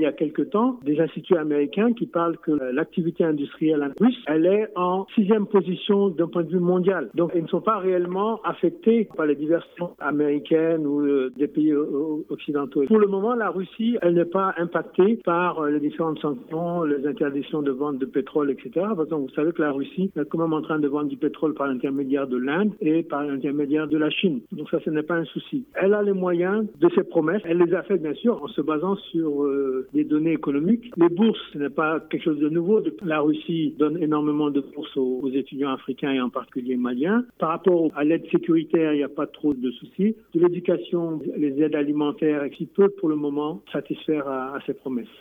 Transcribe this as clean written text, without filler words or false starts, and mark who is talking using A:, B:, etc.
A: y a quelque temps des instituts américains qui parlent que l'activité industrielle russe, elle est en 6e position d'un point de vue mondial. Donc, ils ne sont pas réellement affectés par les diversions américaines ou des pays occidentaux. Pour le moment, la Russie, elle n'est pas impactée par les différentes sanctions, les interdictions de vente de pétrole, etc. Parce que vous savez que la Russie est quand même en train de vendre du pétrole par l'intermédiaire de l'Inde et par l'intermédiaire de la Chine. Donc ça, ce n'est pas un souci. Elle a les moyens de ses promesses. Elle les a fait, bien sûr, en se basant sur des données économiques. Les bourses, ce n'est pas quelque chose de nouveau. La Russie donne énormément de bourses aux étudiants africains et en particulier maliens. Par rapport à l'aide sécuritaire, il n'y a pas trop de soucis. De l'éducation, les aides alimentaires, qui peuvent pour le moment satisfaire à ces promesses.